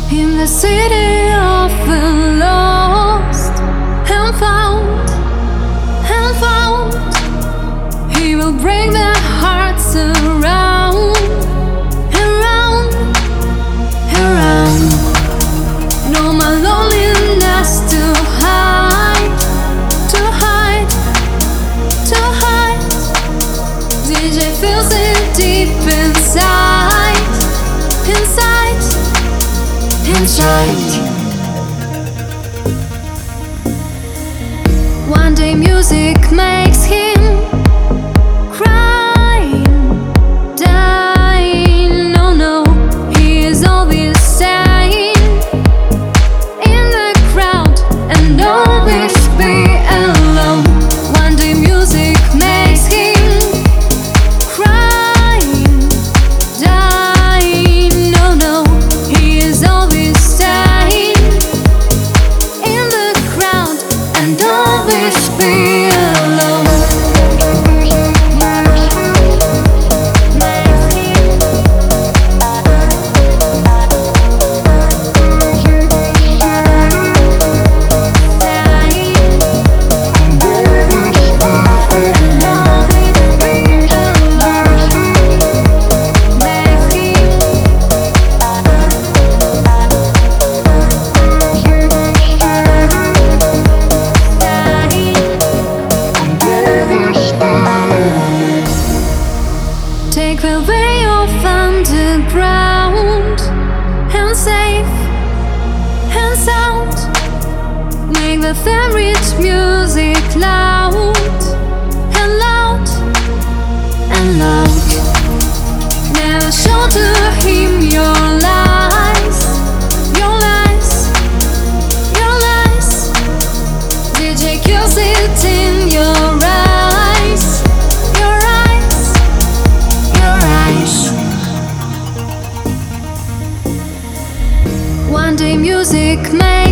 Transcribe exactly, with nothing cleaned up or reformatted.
in the city of the lost and found, and found. He will bring their hearts around, around, around. No more loneliness to hide, to hide, to hide. D J feels it deep inside, inside, inside. One day music makes him crying, dying. No, no, he is always staying in the crowd and always be alone. One day music makes him crying, dying. No, no, he is always staying in the crowd and always be alone. Take the way of underground and safe and sound. Make the favorite music loud and loud and loud. Never show to him your lies, your lies, your lies. D J kills it in your eyes, your eyes, your eyes. One day music makes